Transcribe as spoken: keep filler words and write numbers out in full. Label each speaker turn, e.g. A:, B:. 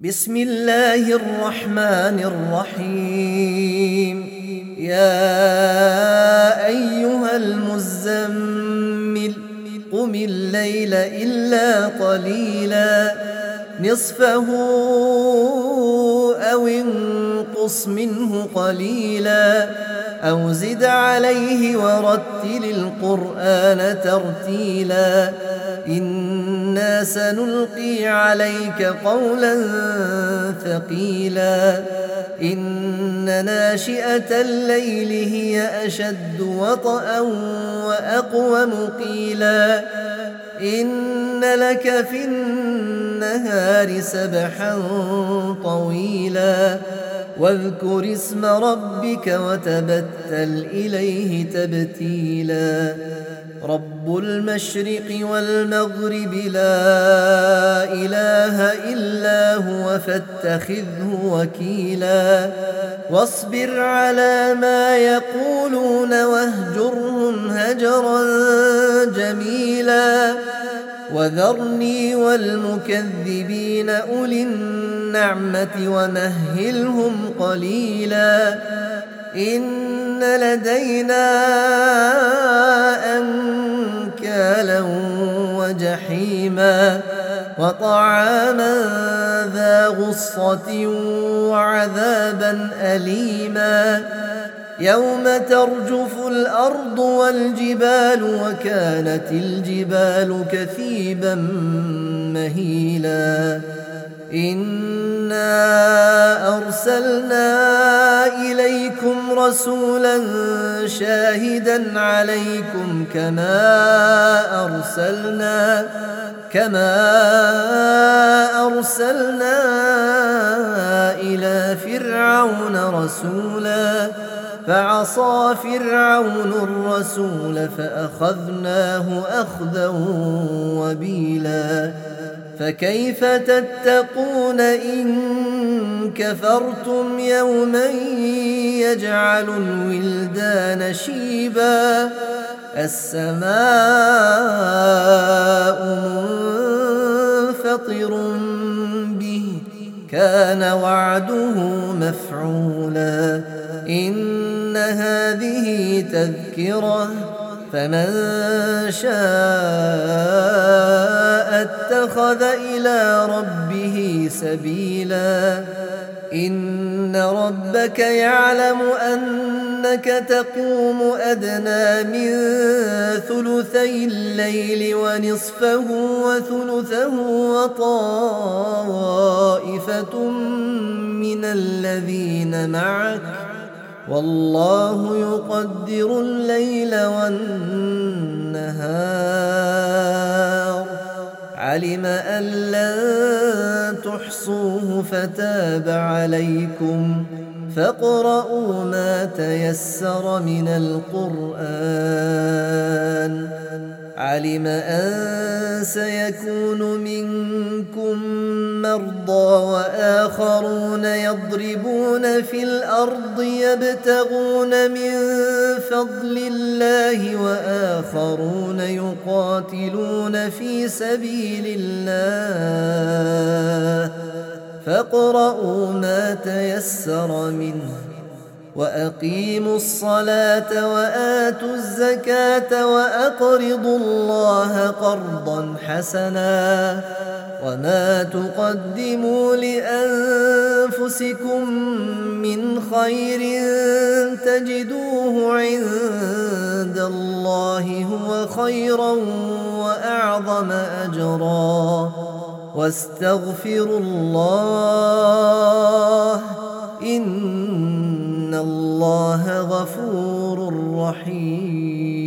A: بسم الله الرحمن الرحيم. يا أيها المزمل قم الليل إلا قليلا نصفه أو انقص منه قليلا أو زد عليه ورتل القرآن ترتيلا إنا سنلقي عليك قولا ثقيلا إن ناشئة الليل هي أشد وطئا وأقوم قيلا إن لك في النهار سبحا طويلا واذكر اسم ربك وتبتل إليه تبتيلا رب المشرق والمغرب لا إله إلا هو فاتخذه وكيلا واصبر على ما يقولون واهجرهم هجرا جميلا وذرني والمكذبين أولي النعمة ومهلهم قليلا إن لدينا أنكالا وجحيما وطعاما ذا غصة وعذابا أليما يوم ترجف الأرض والجبال وكانت الجبال كثيبا مهيلا إنا أرسلنا إليكم رسولا شاهدا عليكم كما أرسلنا كما أرسلنا إلى فرعون رسولا فعصى فرعون الرسول فأخذناه أخذا وبيلا فكيف تتقون إن كفرتم يوما يجعل الولدان شيبا السماء منفطر به كان وعده مفعولا إن هذه تذكرة فمن شاء اتخذ إلى ربه سبيلا إن ربك يعلم أنك تقوم أدنى من ثلثي الليل ونصفه وثلثه وطائفة من الذين معك والله يقدر الليل والنهار علم أن لن تحصوه فتاب عليكم فاقرؤوا ما تيسر من القرآن علم أن سيكون منكم مرضى وآخرون يضربون في الأرض يبتغون من فضل الله وآخرون يقاتلون في سبيل الله فاقرؤوا ما تيسر منه وأقيموا الصلاة وآتوا الزكاة وأقرضوا الله قرضا حسنا وما تقدموا لأنفسكم من خير تجدوه عند الله هو خيرا وأعظم أجرا واستغفروا الله إن الله غفور رحيم.